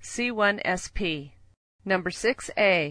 C1SP. Number 6A.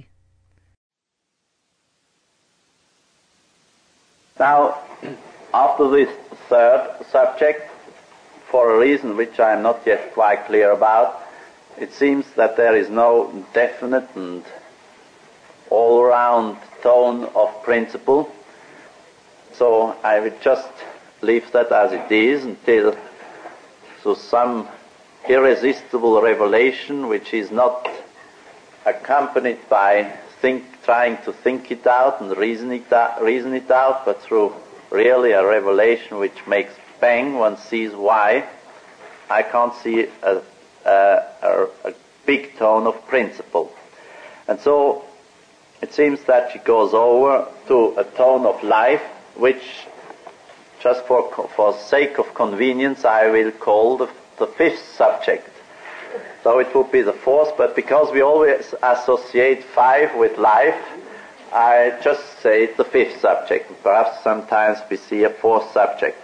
Now, after this third subject, for a reason which I am not yet quite clear about, it seems that there is no definite and all-round tone of principle. So I will just leave that as it is until some irresistible revelation which is not accompanied by trying to think it out and reason it out, but through really a revelation which makes bang, one sees why. I can't see a big tone of principle. And so it seems that she goes over to a tone of life, which, just for sake of convenience, I will call the fifth subject. So it would be the fourth, but because we always associate 5 with life, I just say it's the fifth subject. Perhaps sometimes we see a fourth subject.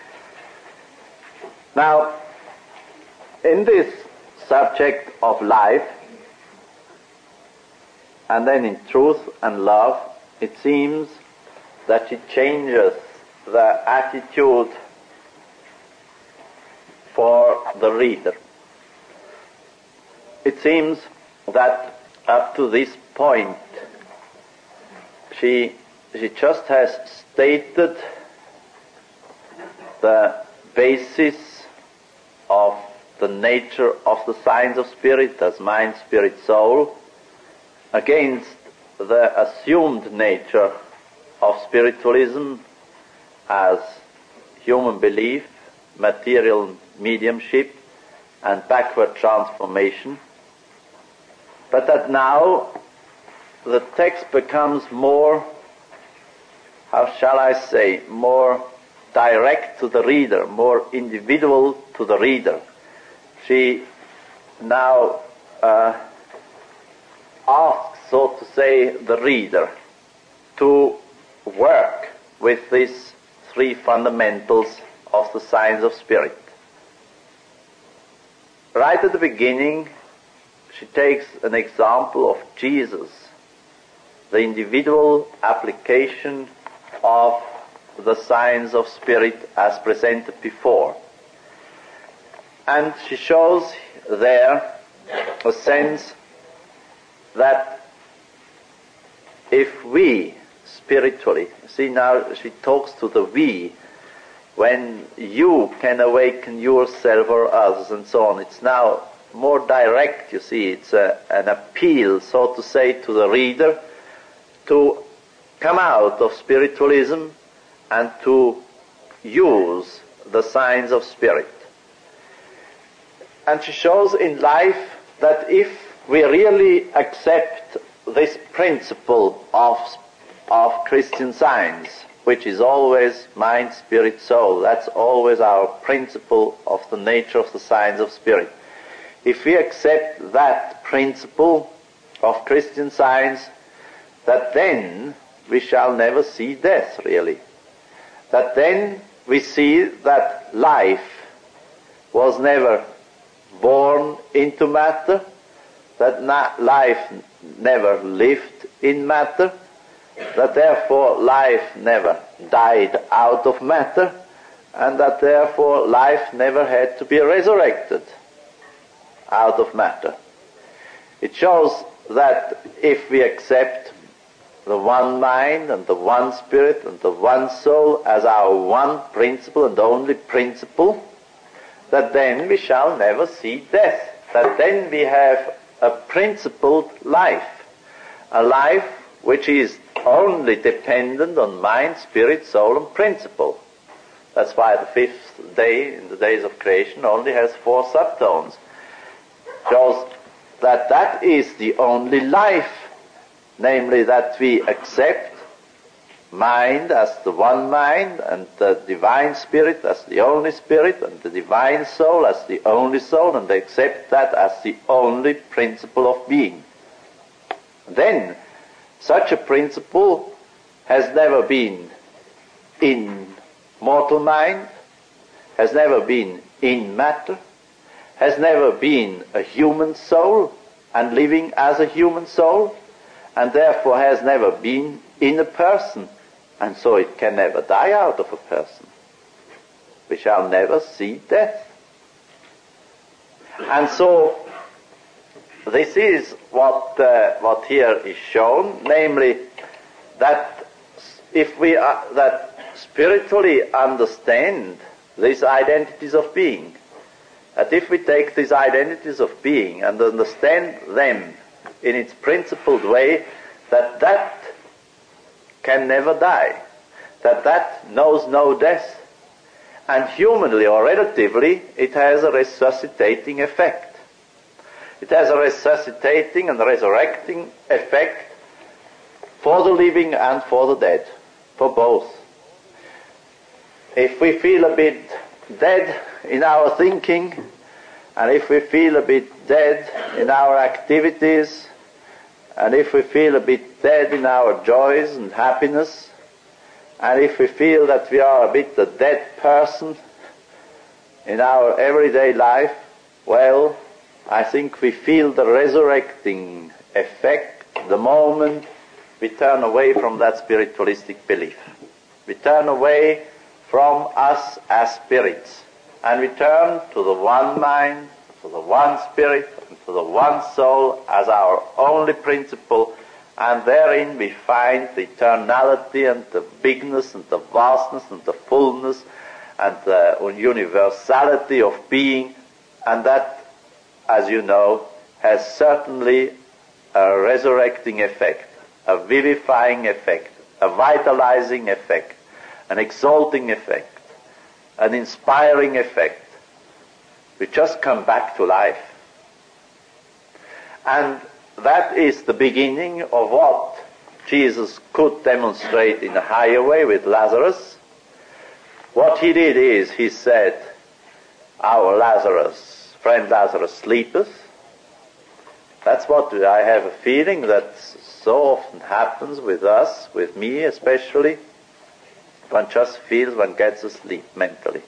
Now, in this subject of life, and then in truth and love, it seems that she changes the attitude for the reader. It seems that up to this point she just has stated the basis of the nature of the signs of spirit as mind, spirit, soul, against the assumed nature of spiritualism as human belief, material mediumship, and backward transformation. But that now the text becomes more, how shall I say, more direct to the reader, more individual to the reader. She now asks, so to say, the reader to work with these 3 fundamentals of the signs of spirit. Right at the beginning, she takes an example of Jesus, the individual application of the signs of spirit as presented before. And she shows there a sense that if we spiritually, see now she talks to the we, when you can awaken yourself or others and so on, it's now more direct, you see, it's an appeal, so to say, to the reader to come out of spiritualism and to use the signs of spirit. And she shows in life that if we really accept this principle of Christian Science, which is always mind, spirit, soul, that's always our principle of the nature of the signs of spirit. If we accept that principle of Christian Science, that then we shall never see death, really. That then we see that life was never born into matter, that life never lived in matter, that therefore life never died out of matter, and that therefore life never had to be resurrected out of matter. It shows that if we accept the one mind and the one spirit and the one soul as our one principle and only principle, that then we shall never see death, that then we have a principled life, a life which is only dependent on mind, spirit, soul, and principle. That's why the 5th day in the days of creation only has 4 subtones. Shows that that is the only life, namely that we accept mind as the one mind, and the divine spirit as the only spirit, and the divine soul as the only soul, and accept that as the only principle of being. Then such a principle has never been in mortal mind, has never been in matter, has never been a human soul and living as a human soul, and therefore has never been in a person, and so it can never die out of a person. We shall never see death. And so this is what here is shown, namely that if we that spiritually understand these identities of being, that if we take these identities of being and understand them in its principled way, that can never die, that knows no death, and humanly or relatively it has a resuscitating effect. It has a resuscitating and resurrecting effect for the living and for the dead, for both. If we feel a bit dead in our thinking, and if we feel a bit dead in our activities, and if we feel a bit dead in our joys and happiness, and if we feel that we are a bit a dead person in our everyday life, well, I think we feel the resurrecting effect the moment we turn away from that spiritualistic belief. We turn away from us as spirits, and we turn to the one mind, to the one spirit, and to the one soul as our only principle, and therein we find the eternality and the bigness and the vastness and the fullness and the universality of being, and that, as you know, has certainly a resurrecting effect, a vivifying effect, a vitalizing effect, an exalting effect, an inspiring effect. We just come back to life. And that is the beginning of what Jesus could demonstrate in a higher way with Lazarus. What he did is, he said, our Lazarus, friend Lazarus, sleepeth. That's what I have a feeling that so often happens with us, with me especially. One just feels one gets asleep mentally.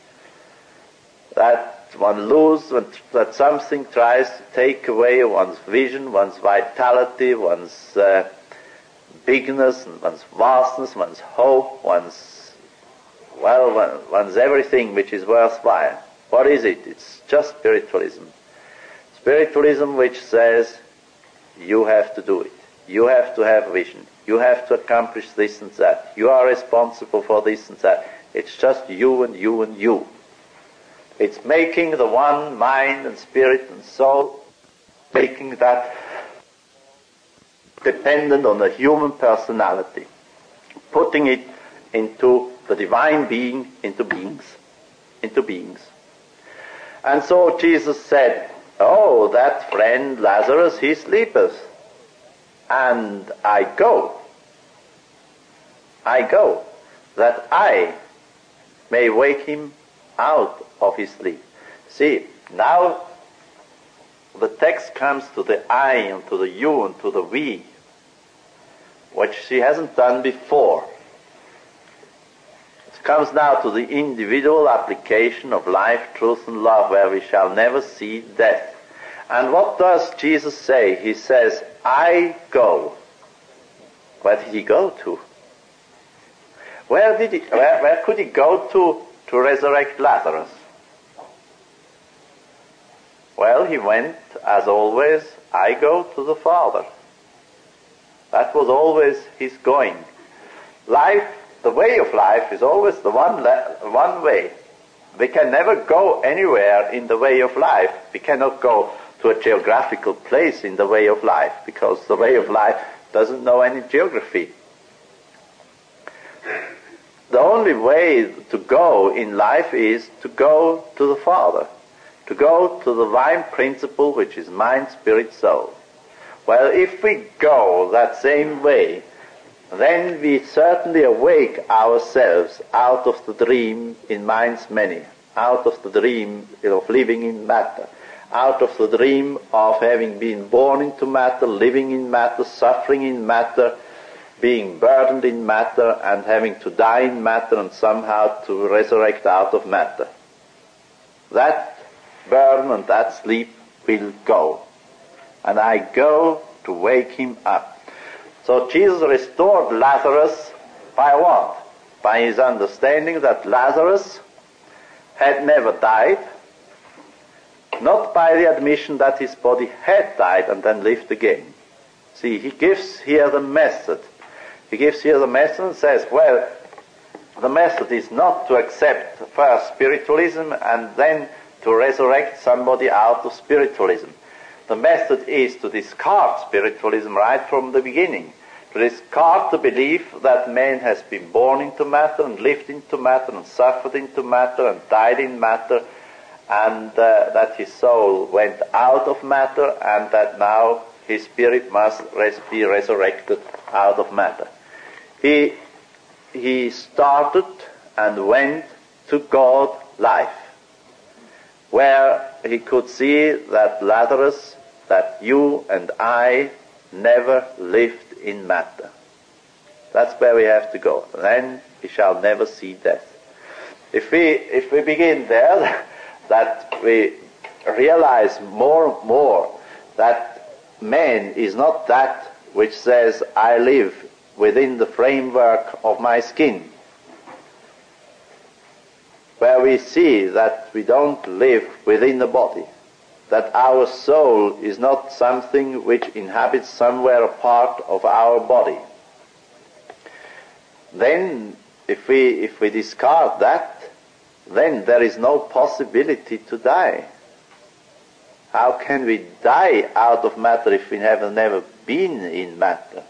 That one loses, that something tries to take away one's vision, one's vitality, one's bigness, one's vastness, one's hope, one's everything which is worthwhile. What is it? It's just spiritualism. Spiritualism which says, you have to do it. You have to have vision. You have to accomplish this and that. You are responsible for this and that. It's just you and you and you. It's making the one mind and spirit and soul, making that dependent on the human personality, putting it into the divine being, into beings. And so Jesus said, oh, that friend Lazarus, he sleepeth, and I go, that I may wake him out of his sleep. See, now the text comes to the I and to the you and to the we, which she hasn't done before. It comes now to the individual application of life, truth and love, where we shall never see death. And what does Jesus say? He says, I go. Where did he go to? Where could he go to resurrect Lazarus? Well, he went, as always, I go to the Father. That was always his going. Life, the way of life, is always the one way. We can never go anywhere in the way of life. We cannot go to a geographical place in the way of life, because the way of life doesn't know any geography. The only way to go in life is to go to the Father, to go to the divine principle which is mind, spirit, soul. Well, if we go that same way, then we certainly awake ourselves out of the dream in minds many, out of the dream of living in matter, out of the dream of having been born into matter, living in matter, suffering in matter, being burdened in matter, and having to die in matter and somehow to resurrect out of matter. That burden and that sleep will go. And I go to wake him up. So Jesus restored Lazarus by what? By his understanding that Lazarus had never died, not by the admission that his body had died and then lived again. See, he gives here the method. He gives here the method and says, well, the method is not to accept first spiritualism and then to resurrect somebody out of spiritualism. The method is to discard spiritualism right from the beginning, to discard the belief that man has been born into matter and lived into matter and suffered into matter and died in matter, and that his soul went out of matter and that now his spirit must be resurrected out of matter. He started and went to God life, where he could see that Lazarus, that you and I never lived in matter. That's where we have to go. Then we shall never see death. If we begin there, that we realize more and more that man is not that which says, I live within the framework of my skin, where we see that we don't live within the body, that our soul is not something which inhabits somewhere a part of our body. Then, if we discard that, then there is no possibility to die. How can we die out of matter if we have never been in matter?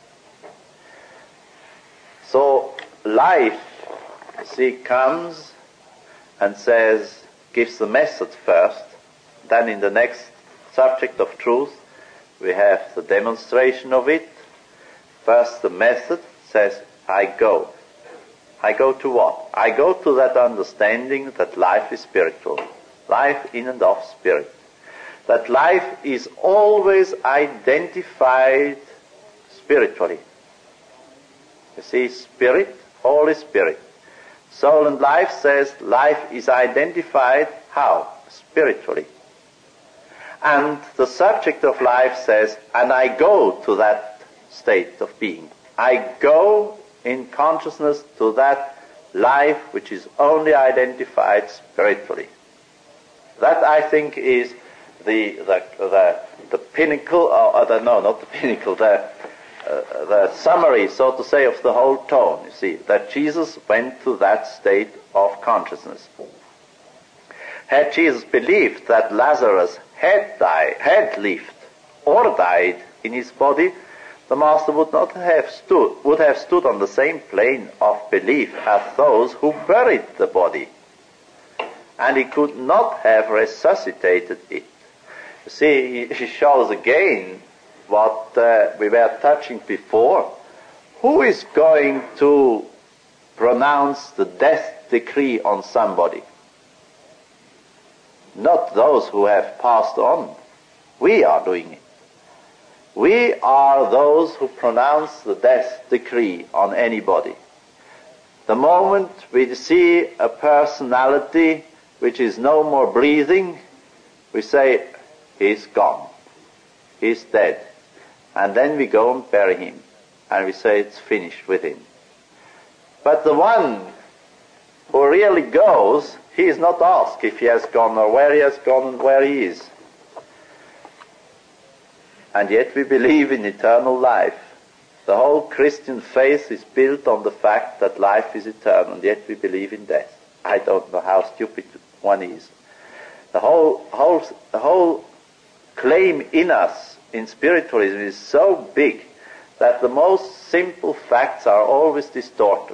So life, see, comes and says, gives the method first. Then in the next subject of truth, we have the demonstration of it. First the method says, I go. I go to what? I go to that understanding that life is spiritual. Life in and of spirit. That life is always identified spiritually. You see, spirit, Holy Spirit. Soul and life says life is identified how? Spiritually. And the subject of life says, and I go to that state of being. I go in consciousness to that life which is only identified spiritually. That, I think, is the pinnacle, not the pinnacle, the summary, so to say, of the whole tone. You see, that Jesus went to that state of consciousness. Had Jesus believed that Lazarus had lived or died in his body, the Master would have stood on the same plane of belief as those who buried the body, and he could not have resuscitated it. You see, he shows again what we were touching before. Who is going to pronounce the death decree on somebody? Not those who have passed on. We are doing it. We are those who pronounce the death decree on anybody. The moment we see a personality which is no more breathing, we say, he's gone. He's dead. And then we go and bury him. And we say it's finished with him. But the one who really goes, he is not asked if he has gone or where he has gone and where he is. And yet we believe in eternal life. The whole Christian faith is built on the fact that life is eternal, and yet we believe in death. I don't know how stupid one is. The whole claim in us, in spiritualism, is so big that the most simple facts are always distorted.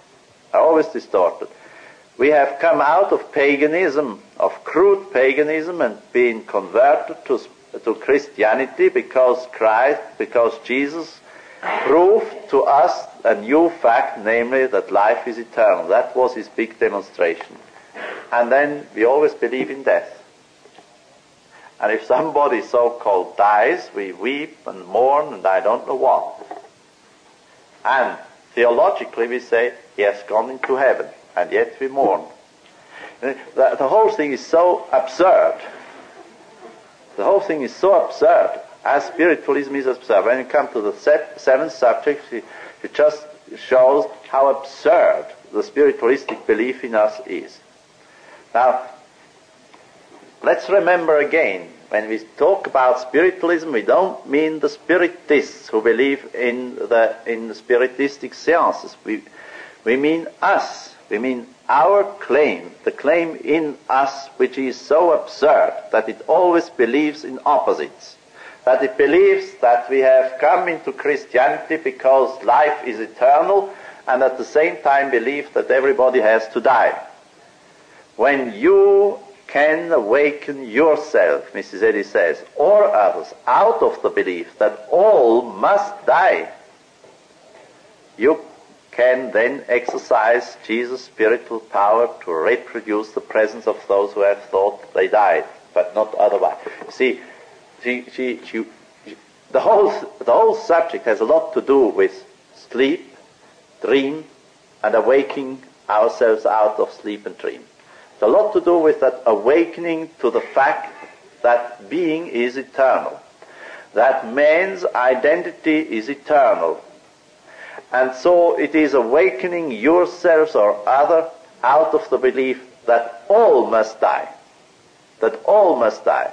We have come out of paganism, of crude paganism, and been converted to Christianity because Jesus proved to us a new fact, namely that life is eternal. That was his big demonstration. And then we always believe in death. And if somebody so-called dies, we weep and mourn and I don't know what. And theologically we say, he has gone into heaven, and yet we mourn. The whole thing is so absurd The whole thing is so absurd, as spiritualism is absurd. When you come to the seventh subject, it just shows how absurd the spiritualistic belief in us is. Now, let's remember again, when we talk about spiritualism, we don't mean the spiritists who believe in the spiritistic seances. We mean us. We mean our claim, the claim in us which is so absurd that it always believes in opposites. That it believes that we have come into Christianity because life is eternal, and at the same time believe that everybody has to die. When you can awaken yourself, Mrs. Eddy says, or others, out of the belief that all must die, you can then exercise Jesus' spiritual power to reproduce the presence of those who have thought they died, but not otherwise. See, the whole subject has a lot to do with sleep, dream, and awaking ourselves out of sleep and dream. It's a lot to do with that awakening to the fact that being is eternal, that man's identity is eternal. And so it is awakening yourselves or other out of the belief that all must die. That all must die.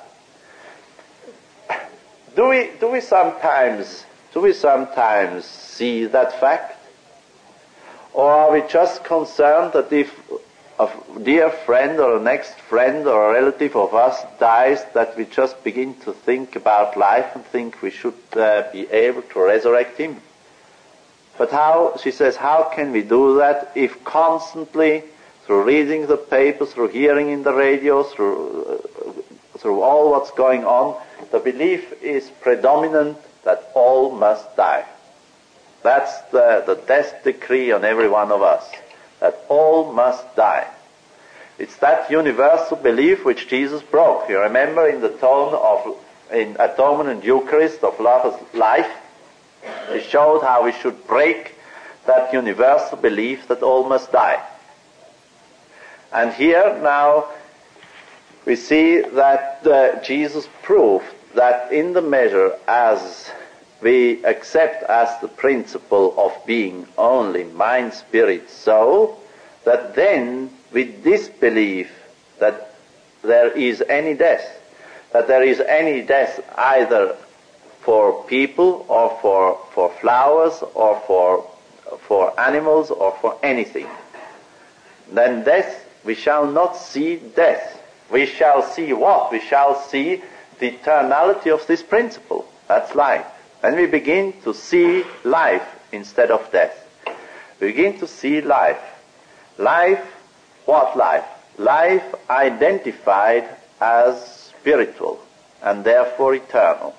Do we sometimes see that fact? Or are we just concerned that if a dear friend or a next friend or a relative of us dies, that we just begin to think about life and think we should be able to resurrect him? But how, she says, how can we do that if constantly, through reading the paper, through hearing in the radio, through all what's going on, the belief is predominant that all must die. That's the death decree on every one of us, that all must die. It's that universal belief which Jesus broke. You remember in the tone in Atonement and Eucharist of life, he showed how we should break that universal belief that all must die. And here now we see that Jesus proved that in the measure as we accept as the principle of being only mind, spirit, soul, that then we disbelieve that there is any death, that there is any death either for people or for flowers or for animals or for anything. Then death, we shall not see death. We shall see what? We shall see the eternality of this principle. That's life. Then we begin to see life instead of death. We begin to see life. Life, what life? Life identified as spiritual and therefore eternal.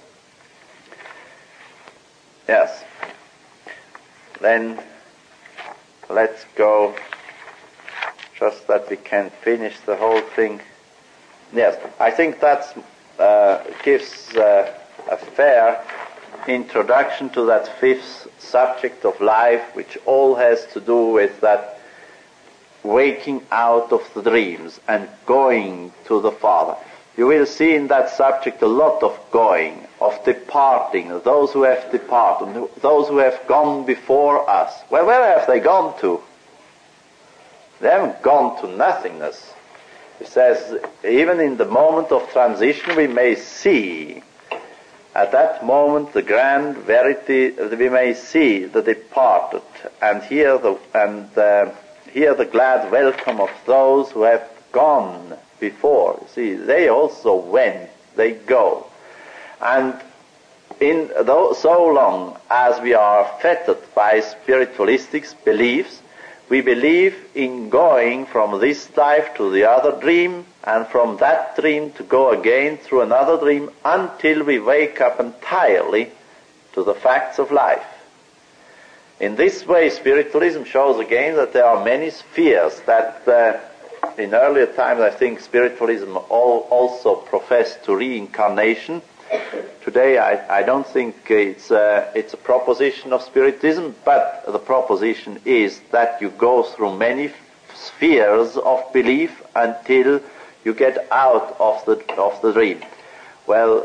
Yes. Then let's go, just that we can finish the whole thing. Yes, I think that gives a fair introduction to that fifth subject of life, which all has to do with that waking out of the dreams and going to the Father. You will see in that subject a lot of going, of departing, those who have departed, those who have gone before us. Well, where have they gone to? They haven't gone to nothingness. It says, even in the moment of transition we may see, at that moment the grand verity, we may see the departed and hear the glad welcome of those who have gone before. See, they also went, they go. And so long as we are fettered by spiritualistic beliefs, we believe in going from this life to the other dream, and from that dream to go again through another dream until we wake up entirely to the facts of life. In this way, spiritualism shows again that there are many spheres that in earlier times I think spiritualism also professed to reincarnation. Today I don't think it's a proposition of spiritism, but the proposition is that you go through many spheres of belief until you get out of the dream. Well,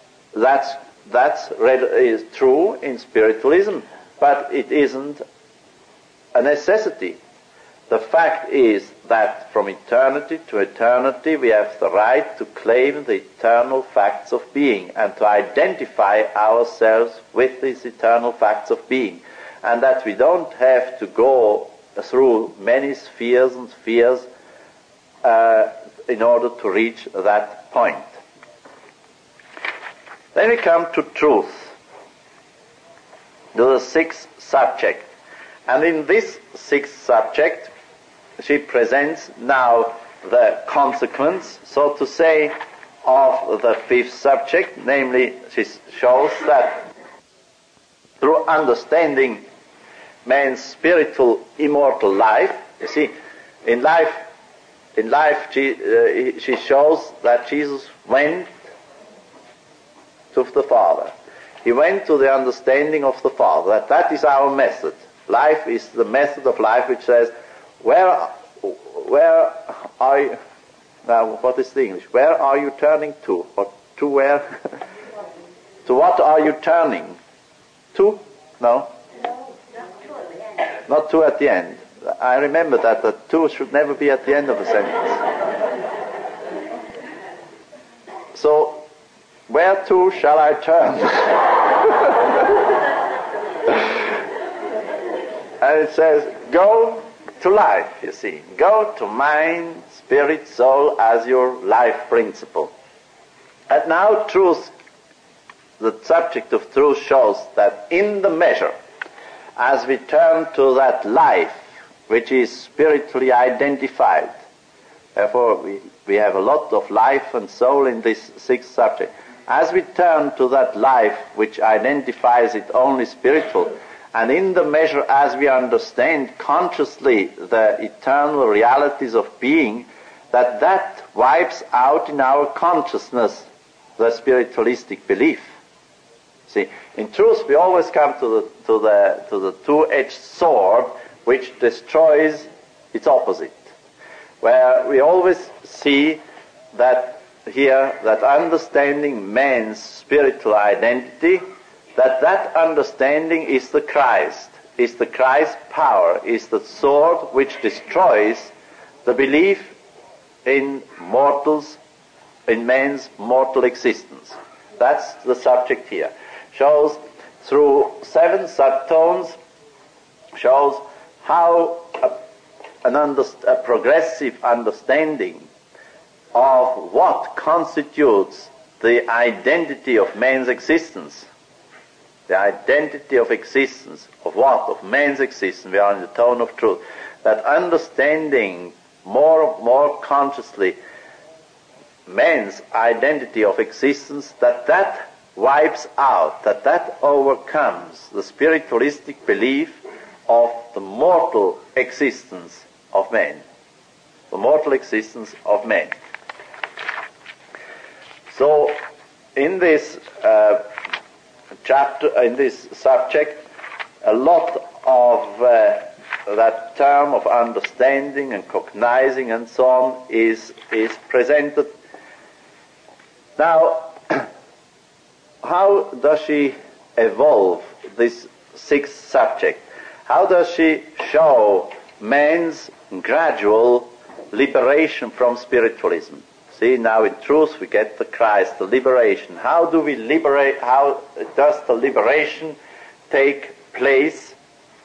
is true in spiritualism, but it isn't a necessity. The fact is that from eternity to eternity we have the right to claim the eternal facts of being and to identify ourselves with these eternal facts of being, and that we don't have to go through many spheres and spheres in order to reach that point. Then we come to truth, to the sixth subject. And in this sixth subject, she presents now the consequence, so to say, of the fifth subject, namely, she shows that through understanding man's spiritual immortal life, you see, in life she shows that Jesus went to the Father. He went to the understanding of the Father. That is our method. Life is the method of life which says, where are you, now what is the English? Where are you turning to? Or to where? To what are you turning? To? No? Not to at the end. I remember that the to should never be at the end of a sentence. So, where to shall I turn? And it says, go to life, you see. Go to mind, spirit, soul as your life principle. And now truth, the subject of truth shows that in the measure, as we turn to that life which is spiritually identified, therefore we have a lot of life and soul in this sixth subject. As we turn to that life which identifies it only spiritual, and in the measure as we understand consciously the eternal realities of being, that wipes out in our consciousness the spiritualistic belief. See, in truth we always come to the two-edged sword which destroys its opposite, where we always see that here, that understanding man's spiritual identity, that understanding is the Christ power, is the sword which destroys the belief in mortals, in man's mortal existence. That's the subject here. Shows through 7 subtones, shows how a progressive understanding of what constitutes the identity of man's existence. The identity of existence, of what? Of man's existence. We are in the tone of truth. That understanding more consciously man's identity of existence, that wipes out, that overcomes the spiritualistic belief of the mortal existence of man. The mortal existence of man. So, in this chapter, in this subject, a lot of that term of understanding and cognizing and so on is presented. Now, how does she evolve this sixth subject? How does she show man's gradual liberation from spiritualism? See, now in truth we get the Christ, the liberation. How do we liberate, how does the liberation take place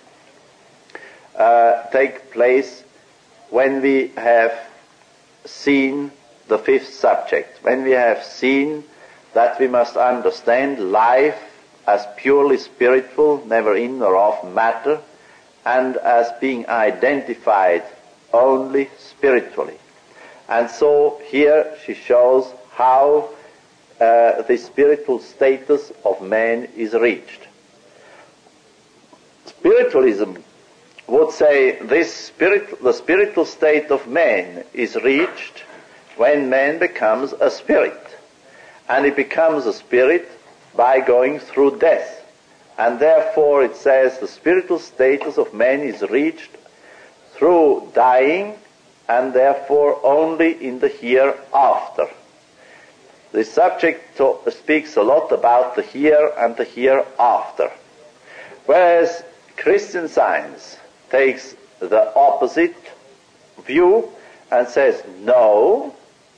when we have seen the fifth subject, when we have seen that we must understand life as purely spiritual, never in or of matter, and as being identified only spiritually. And so here she shows how the spiritual status of man is reached. Spiritualism would say the spiritual state of man is reached when man becomes a spirit. And he becomes a spirit by going through death. And therefore it says the spiritual status of man is reached through dying, and therefore only in the hereafter. This subject speaks a lot about the here and the hereafter, whereas Christian Science takes the opposite view and says, no,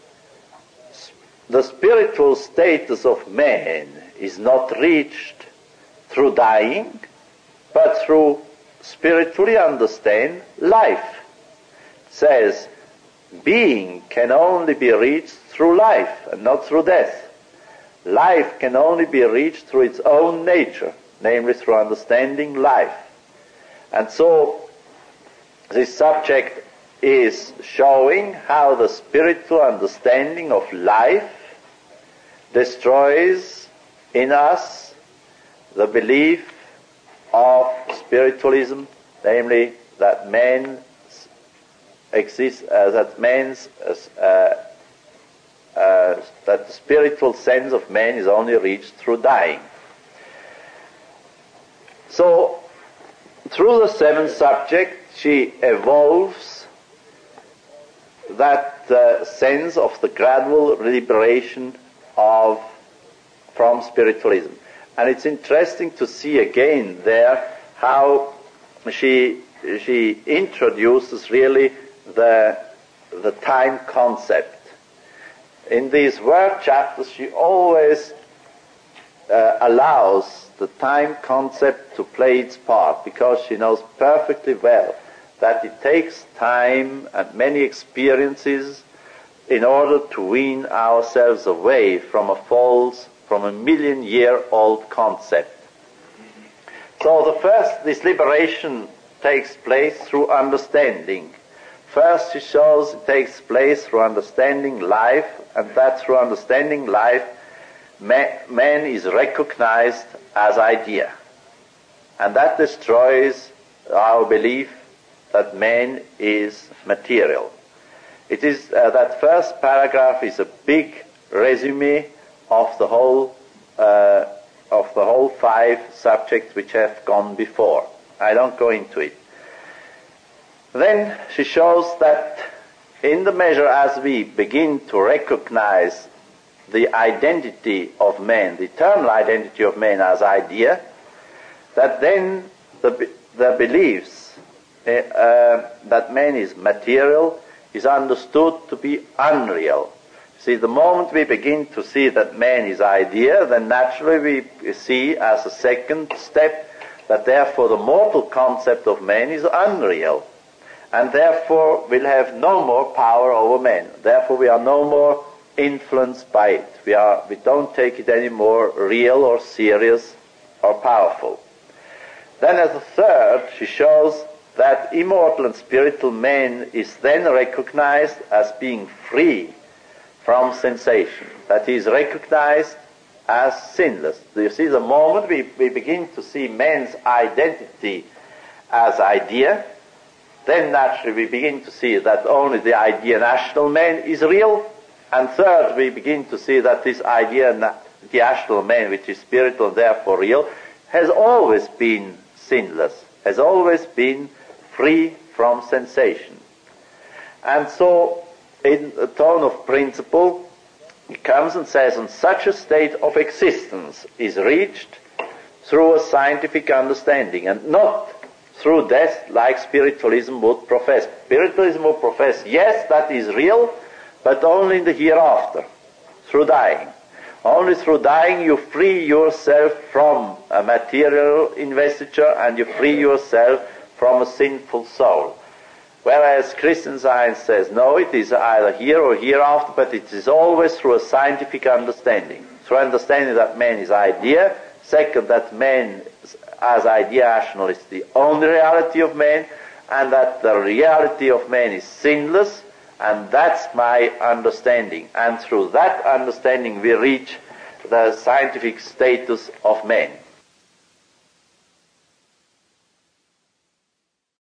the spiritual status of man is not reached through dying, but through spiritually understand life. It says, being can only be reached through life and not through death. Life can only be reached through its own nature, namely through understanding life. And so this subject is showing how the spiritual understanding of life destroys in us the belief of spiritualism, namely that man exists, that the spiritual sense of man is only reached through dying. So, through the seventh subject, she evolves that sense of the gradual liberation from spiritualism. And it's interesting to see again there how she introduces really the time concept. In these word chapters, she always allows the time concept to play its part, because she knows perfectly well that it takes time and many experiences in order to wean ourselves away from a million-year-old concept. So this liberation takes place through understanding. First, she shows it takes place through understanding life, and that through understanding life, man is recognized as idea. And that destroys our belief that man is material. It is that first paragraph is a big resume of the whole 5 subjects which have gone before. I don't go into it. Then she shows that in the measure as we begin to recognize the identity of man, the eternal identity of man as idea, that then the beliefs that man is material is understood to be unreal. See, the moment we begin to see that man is idea, then naturally we see as a second step that therefore the mortal concept of man is unreal, and therefore will have no more power over man. Therefore we are no more influenced by it. We don't take it any more real or serious or powerful. Then as a third, she shows that immortal and spiritual man is then recognized as being free from sensation, that he is recognized as sinless. Do you see, the moment we begin to see man's identity as idea, then naturally we begin to see that only the idea national man is real, and third, we begin to see that this idea the national man, which is spiritual and therefore real, has always been sinless, has always been free from sensation. And so, in a tone of principle, he comes and says, and such a state of existence is reached through a scientific understanding, and not through death like spiritualism would profess. Spiritualism would profess, yes, that is real, but only in the hereafter, through dying. Only through dying you free yourself from a material investiture, and you free yourself from a sinful soul. Whereas Christian Science says, no, it is either here or hereafter, but it is always through a scientific understanding. Through understanding that man is idea. Second, that man as idea national is the only reality of man, and that the reality of man is sinless, and that's my understanding. And through that understanding we reach the scientific status of man.